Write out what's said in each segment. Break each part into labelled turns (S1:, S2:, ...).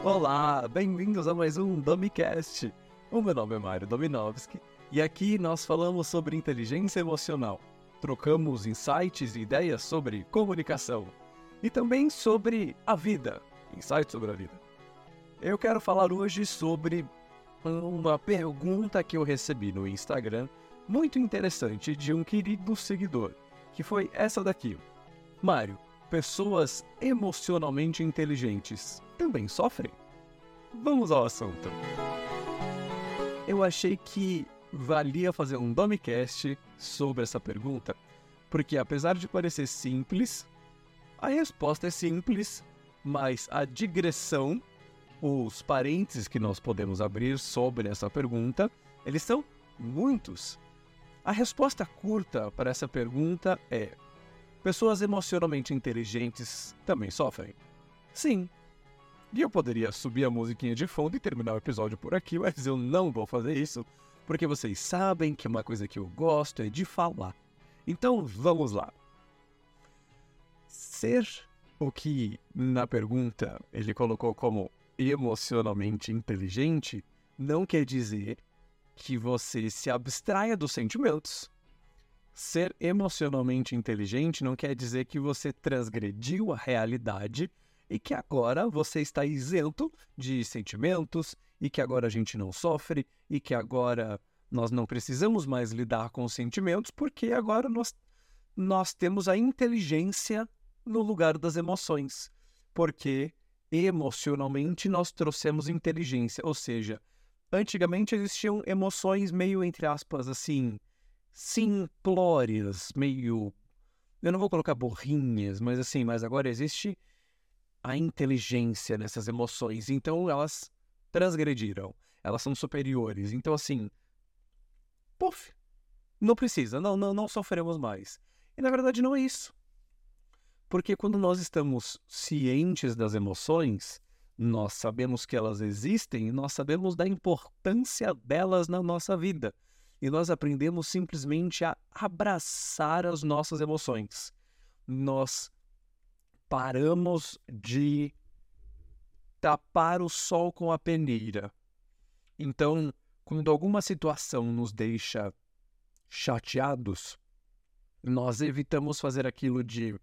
S1: Olá, bem-vindos a mais um Domicast. O meu nome é Mário Dominovski e aqui nós falamos sobre inteligência emocional. Trocamos insights e ideias sobre comunicação e também sobre a vida, insights sobre a vida. Eu quero falar hoje sobre uma pergunta que eu recebi no Instagram, muito interessante, de um querido seguidor, que foi essa daqui. Mário, pessoas emocionalmente inteligentes também sofrem? Vamos ao assunto. Eu achei que valia fazer um Domicast sobre essa pergunta, porque apesar de parecer simples, a resposta é simples, mas a digressão, os parênteses que nós podemos abrir sobre essa pergunta, eles são muitos. A resposta curta para essa pergunta é: pessoas emocionalmente inteligentes também sofrem? Sim. E eu poderia subir a musiquinha de fundo e terminar o episódio por aqui, mas eu não vou fazer isso, porque vocês sabem que uma coisa que eu gosto é de falar. Então vamos lá. Ser o que na pergunta ele colocou como emocionalmente inteligente não quer dizer que você se abstraia dos sentimentos. Ser emocionalmente inteligente não quer dizer que você transgrediu a realidade e que agora você está isento de sentimentos, e que agora a gente não sofre, e que agora nós não precisamos mais lidar com os sentimentos, porque agora nós temos a inteligência no lugar das emoções. Porque emocionalmente nós trouxemos inteligência, ou seja, antigamente existiam emoções meio, entre aspas, assim, simplórias, meio... Eu não vou colocar burrinhas, mas agora existe a inteligência nessas emoções, então elas transgrediram, elas são superiores, então assim, não precisa, não sofremos mais. E na verdade não é isso, porque quando nós estamos cientes das emoções, nós sabemos que elas existem e nós sabemos da importância delas na nossa vida, e nós aprendemos simplesmente a abraçar as nossas emoções. Nós paramos de tapar o sol com a peneira. Então, quando alguma situação nos deixa chateados, nós evitamos fazer aquilo de: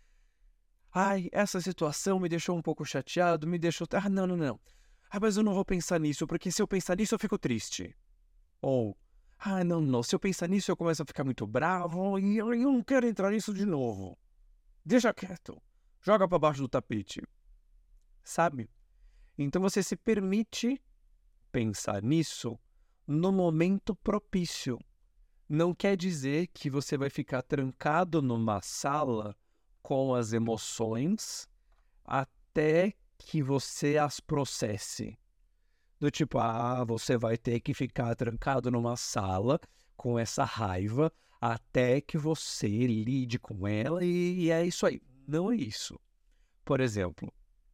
S1: ai, essa situação me deixou um pouco chateado, me deixou... não. Mas eu não vou pensar nisso, porque se eu pensar nisso eu fico triste. Ou, não, se eu pensar nisso eu começo a ficar muito bravo e eu não quero entrar nisso de novo. Deixa quieto. Joga para baixo do tapete, sabe? Então você se permite pensar nisso no momento propício. Não quer dizer que você vai ficar trancado numa sala com as emoções até que você as processe. Do tipo, você vai ter que ficar trancado numa sala com essa raiva até que você lide com ela e é isso aí. Não é isso. Por exemplo,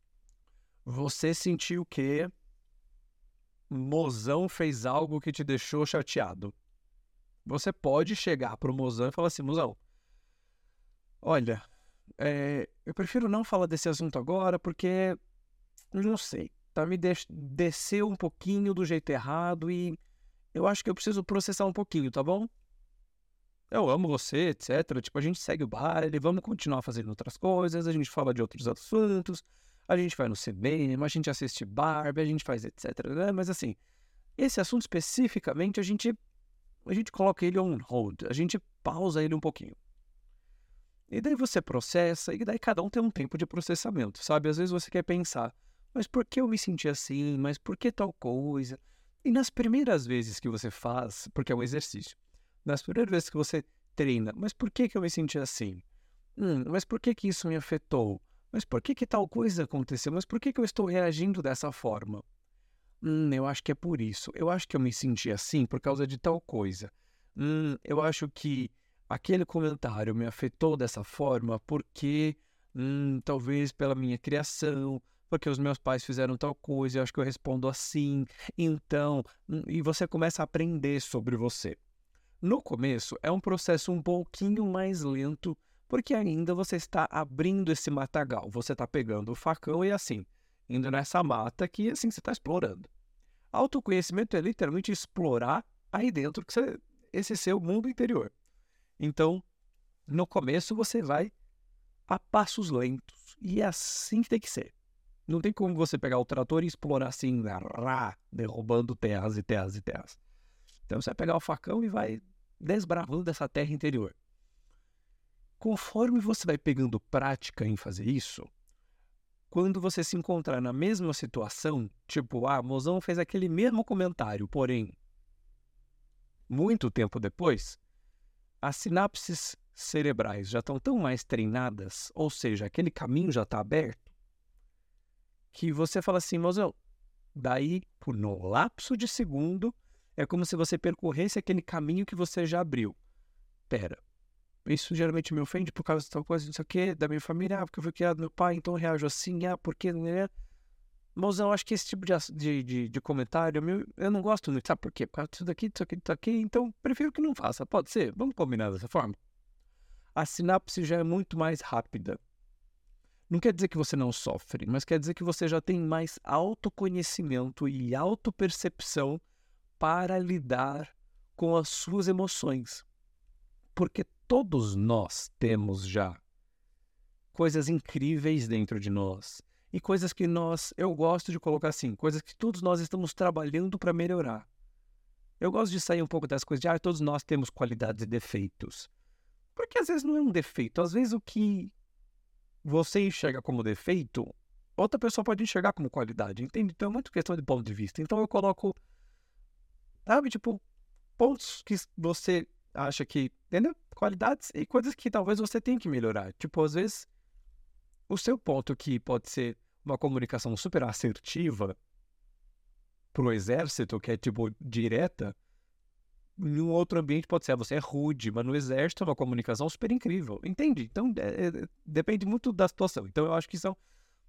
S1: você sentiu que Mozão fez algo que te deixou chateado. Você pode chegar pro Mozão e falar assim: Mozão, olha, eu prefiro não falar desse assunto agora porque, não sei, tá me desceu um pouquinho do jeito errado e eu acho que eu preciso processar um pouquinho, tá bom? Eu amo você, etc. Tipo, a gente segue o baile, vamos continuar fazendo outras coisas, a gente fala de outros assuntos, a gente vai no cinema, a gente assiste Barbie, a gente faz etc. Né? Mas assim, esse assunto especificamente, a gente coloca ele on hold, a gente pausa ele um pouquinho. E daí você processa, e daí cada um tem um tempo de processamento, sabe? Às vezes você quer pensar: mas por que eu me senti assim? Mas por que tal coisa? E nas primeiras vezes que você faz, porque é um exercício, nas primeiras vezes que você treina: mas por que eu me senti assim? Mas por que isso me afetou? Mas por que tal coisa aconteceu? Mas por que eu estou reagindo dessa forma? Eu acho que é por isso. Eu acho que eu me senti assim por causa de tal coisa. Eu acho que aquele comentário me afetou dessa forma porque, talvez pela minha criação, porque os meus pais fizeram tal coisa, eu acho que eu respondo assim. Então, e você começa a aprender sobre você. No começo, é um processo um pouquinho mais lento, porque ainda você está abrindo esse matagal. Você está pegando o facão e assim, indo nessa mata que, assim, você está explorando. Autoconhecimento é literalmente explorar aí dentro esse seu mundo interior. Então, no começo você vai a passos lentos. E é assim que tem que ser. Não tem como você pegar o trator e explorar assim, derrubando terras e terras e terras. Então você vai pegar o facão e vai desbravando essa terra interior. Conforme você vai pegando prática em fazer isso, quando você se encontrar na mesma situação, tipo, mozão fez aquele mesmo comentário, porém, muito tempo depois, as sinapses cerebrais já estão tão mais treinadas, ou seja, aquele caminho já está aberto, que você fala assim, mozão, daí, no lapso de segundo, é como se você percorresse aquele caminho que você já abriu. Pera, isso geralmente me ofende por causa de tal coisa, não sei o quê, da minha família, porque eu fui criado do meu pai, então eu reajo assim, porque, né? Mozão, acho que esse tipo de comentário, eu não gosto muito, sabe por quê? Por causa disso daqui, disso aqui, disso aqui, então prefiro que não faça, pode ser? Vamos combinar dessa forma? A sinapse já é muito mais rápida. Não quer dizer que você não sofre, mas quer dizer que você já tem mais autoconhecimento e autopercepção para lidar com as suas emoções. Porque todos nós temos já coisas incríveis dentro de nós. E coisas que eu gosto de colocar assim, coisas que todos nós estamos trabalhando para melhorar. Eu gosto de sair um pouco das coisas de, todos nós temos qualidades e defeitos. Porque às vezes não é um defeito, às vezes o que você enxerga como defeito, outra pessoa pode enxergar como qualidade, entende? Então é muito questão de ponto de vista. Então eu coloco, sabe, tipo, pontos que você acha que, entendeu? Qualidades e coisas que talvez você tenha que melhorar. Tipo, às vezes, o seu ponto que pode ser uma comunicação super assertiva pro exército, que é, tipo, direta, em um outro ambiente pode ser, você é rude, mas no exército é uma comunicação super incrível, entende? Então, depende muito da situação. Então, eu acho que são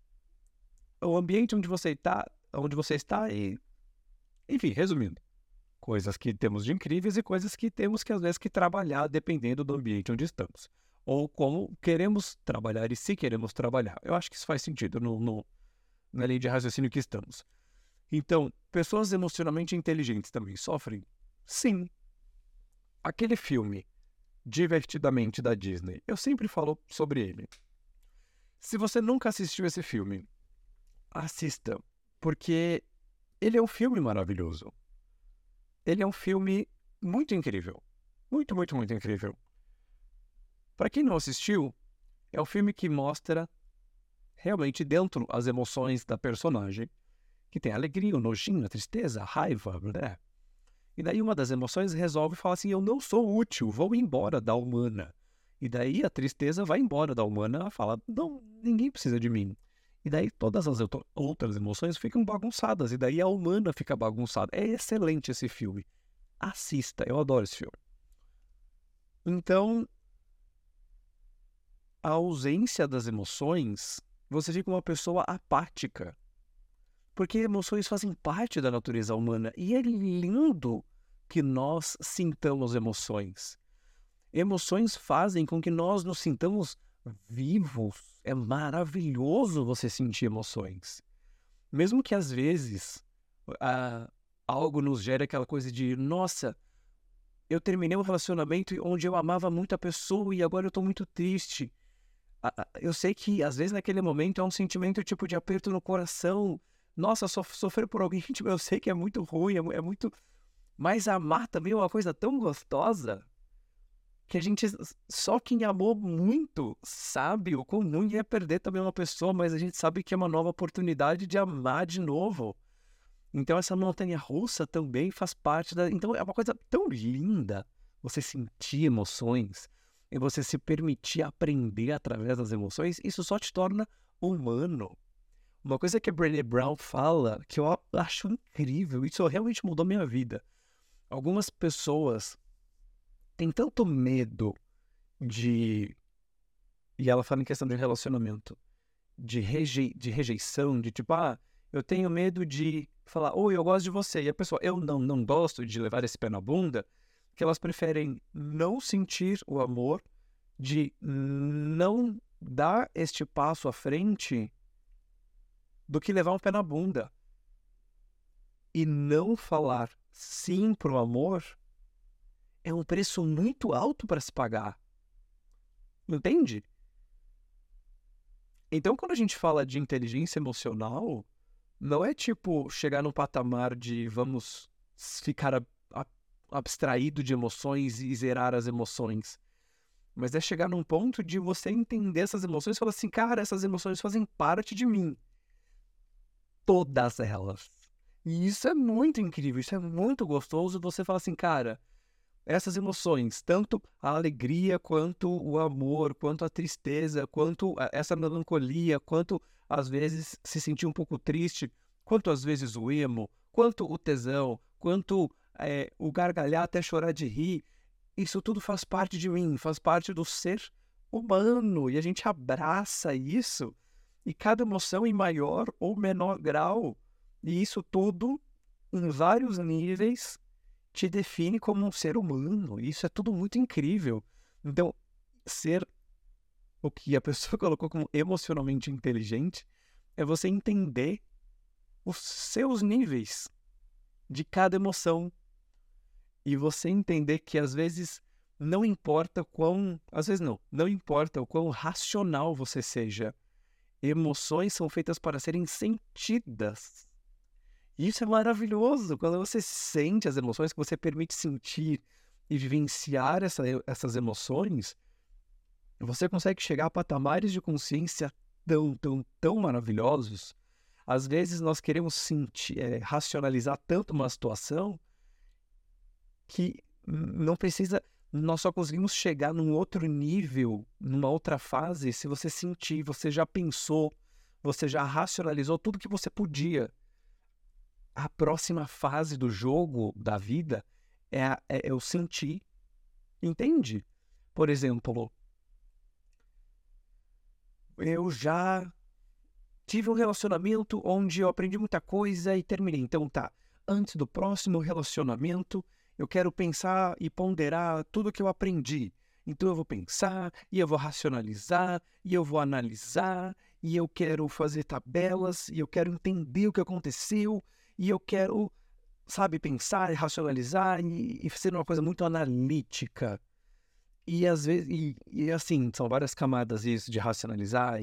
S1: o ambiente onde você está e, enfim, resumindo, coisas que temos de incríveis e coisas que temos que, às vezes, que trabalhar dependendo do ambiente onde estamos. Ou como queremos trabalhar e se queremos trabalhar. Eu acho que isso faz sentido na linha de raciocínio que estamos. Então, pessoas emocionalmente inteligentes também sofrem? Sim. Aquele filme, Divertidamente, da Disney, eu sempre falo sobre ele. Se você nunca assistiu esse filme, assista, porque ele é um filme maravilhoso. Ele é um filme muito incrível. Muito, muito, muito incrível. Para quem não assistiu, é um filme que mostra realmente dentro as emoções da personagem, que tem a alegria, o nojinho, a tristeza, a raiva, né? E daí uma das emoções resolve falar assim, eu não sou útil, vou embora da humana. E daí a tristeza vai embora da humana, ela fala, não, ninguém precisa de mim. E daí todas as outras emoções ficam bagunçadas, e daí a humana fica bagunçada. É excelente esse filme. Assista, eu adoro esse filme. Então, a ausência das emoções, você fica uma pessoa apática. Porque emoções fazem parte da natureza humana. E é lindo que nós sintamos emoções. Emoções fazem com que nós nos sintamos vivos. É maravilhoso você sentir emoções. Mesmo que às vezes algo nos gere aquela coisa de, nossa, eu terminei um relacionamento onde eu amava muito a pessoa e agora eu estou muito triste. Eu sei que às vezes naquele momento é um sentimento tipo de aperto no coração. Nossa, sofrer por alguém, tipo, eu sei que é muito ruim, é muito... Mas amar também é uma coisa tão gostosa que a gente... Só quem amou muito sabe o quão ruim é perder também uma pessoa, mas a gente sabe que é uma nova oportunidade de amar de novo. Então essa montanha-russa também faz parte da... Então é uma coisa tão linda você sentir emoções e você se permitir aprender através das emoções. Isso só te torna humano. Uma coisa que a Brené Brown fala, que eu acho incrível, isso realmente mudou minha vida. Algumas pessoas têm tanto medo de... E ela fala em questão de relacionamento, de rejeição, de tipo, eu tenho medo de falar, oi, eu gosto de você. E a pessoa, eu não gosto de levar esse pé na bunda, que elas preferem não sentir o amor, de não dar este passo à frente do que levar um pé na bunda. E não falar sim pro amor é um preço muito alto para se pagar. Entende? Então, quando a gente fala de inteligência emocional, não é tipo chegar no patamar de vamos ficar abstraído de emoções e zerar as emoções. Mas é chegar num ponto de você entender essas emoções e falar assim, cara, essas emoções fazem parte de mim. Todas elas. E isso é muito incrível, isso é muito gostoso. Você fala assim, cara, essas emoções, tanto a alegria, quanto o amor, quanto a tristeza, quanto essa melancolia, quanto às vezes se sentir um pouco triste, quanto às vezes o emo, quanto o tesão, quanto o gargalhar até chorar de rir, isso tudo faz parte de mim, faz parte do ser humano, e a gente abraça isso, e cada emoção em maior ou menor grau, e isso tudo em vários níveis te define como um ser humano. Isso é tudo muito incrível. Então, ser o que a pessoa colocou como emocionalmente inteligente é você entender os seus níveis de cada emoção. E você entender que às vezes não importa às vezes não importa o quão racional você seja. Emoções são feitas para serem sentidas. E isso é maravilhoso, quando você sente as emoções, que você permite sentir e vivenciar essas emoções, você consegue chegar a patamares de consciência tão maravilhosos. Às vezes nós queremos racionalizar tanto uma situação que não precisa, nós só conseguimos chegar num outro nível, numa outra fase, se você sentir, você já pensou, você já racionalizou tudo que você podia. A próxima fase do jogo, da vida, é o sentir. Entende? Por exemplo, eu já tive um relacionamento onde eu aprendi muita coisa e terminei. Então tá, antes do próximo relacionamento, eu quero pensar e ponderar tudo que eu aprendi. Então eu vou pensar, e eu vou racionalizar, e eu vou analisar, e eu quero fazer tabelas, e eu quero entender o que aconteceu, e eu quero, sabe, pensar e racionalizar e ser uma coisa muito analítica. E às vezes, assim, são várias camadas isso de racionalizar,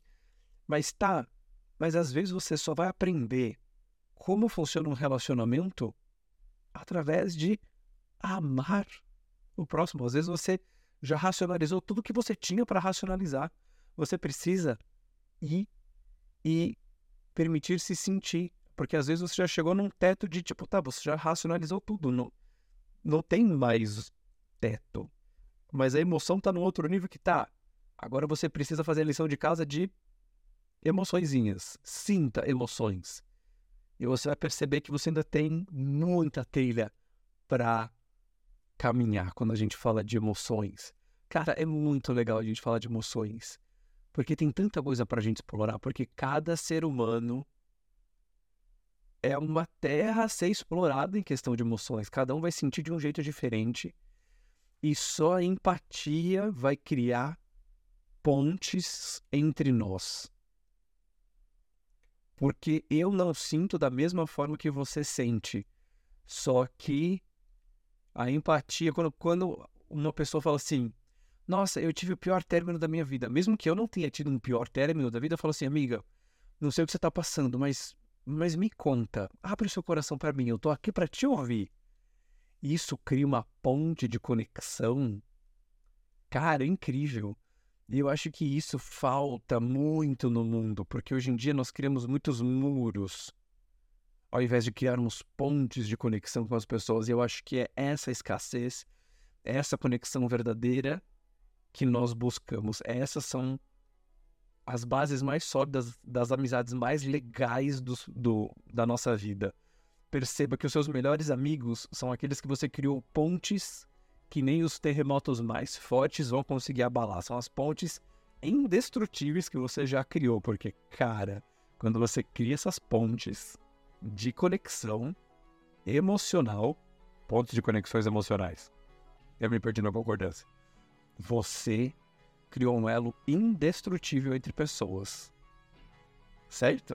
S1: mas às vezes você só vai aprender como funciona um relacionamento através de amar o próximo. Às vezes você já racionalizou tudo que você tinha para racionalizar. Você precisa ir e permitir-se sentir. Porque às vezes você já chegou num teto de tipo, tá, você já racionalizou tudo. Não tem mais teto. Mas a emoção tá num outro nível que tá. Agora você precisa fazer a lição de casa de emoçõezinhas. Sinta emoções. E você vai perceber que você ainda tem muita trilha para caminhar quando a gente fala de emoções. Cara, é muito legal a gente falar de emoções. Porque tem tanta coisa pra gente explorar. Porque cada ser humano é uma terra a ser explorada em questão de emoções. Cada um vai sentir de um jeito diferente. E só a empatia vai criar pontes entre nós. Porque eu não sinto da mesma forma que você sente. Só que a empatia, quando uma pessoa fala assim, nossa, eu tive o pior término da minha vida. Mesmo que eu não tenha tido um pior término da vida, eu falo assim, amiga, não sei o que você está passando, mas me conta. Abre o seu coração para mim, eu tô aqui para te ouvir. Isso cria uma ponte de conexão, cara, incrível. E eu acho que isso falta muito no mundo, porque hoje em dia nós criamos muitos muros, ao invés de criarmos pontes de conexão com as pessoas. E eu acho que é essa escassez, essa conexão verdadeira que nós buscamos. Essas são as bases mais sólidas das amizades mais legais da nossa vida. Perceba que os seus melhores amigos são aqueles que você criou pontes que nem os terremotos mais fortes vão conseguir abalar. São as pontes indestrutíveis que você já criou. Porque, cara, quando você cria essas pontes de conexão emocional, pontos de conexões emocionais, eu me perdi na concordância, você criou um elo indestrutível entre pessoas. Certo?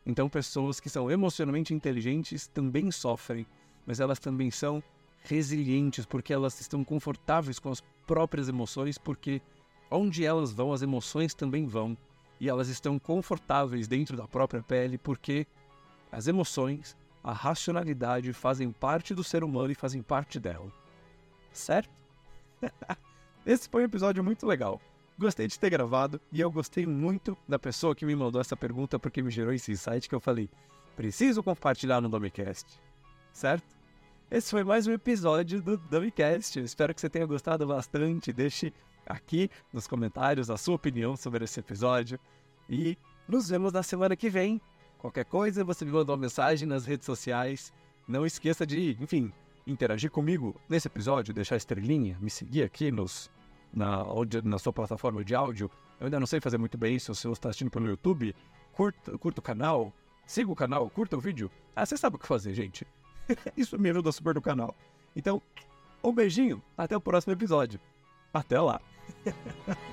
S1: Então, pessoas que são emocionalmente inteligentes também sofrem, mas elas também são resilientes, porque elas estão confortáveis com as próprias emoções, porque onde elas vão, as emoções também vão. E elas estão confortáveis dentro da própria pele, porque as emoções, a racionalidade fazem parte do ser humano e fazem parte dela. Certo? Esse foi um episódio muito legal. Gostei de ter gravado e eu gostei muito da pessoa que me mandou essa pergunta, porque me gerou esse insight que eu falei, preciso compartilhar no Dummycast. Certo? Esse foi mais um episódio do Dummycast. Eu espero que você tenha gostado bastante. Deixe aqui nos comentários a sua opinião sobre esse episódio. E nos vemos na semana que vem. Qualquer coisa, você me manda uma mensagem nas redes sociais. Não esqueça de, interagir comigo nesse episódio, deixar estrelinha, me seguir aqui na sua plataforma de áudio. Eu ainda não sei fazer muito bem isso. Se você está assistindo pelo YouTube, curta o canal, siga o canal, curta o vídeo. Você sabe o que fazer, gente. Isso me ajuda super no canal. Então, um beijinho, até o próximo episódio. Até lá!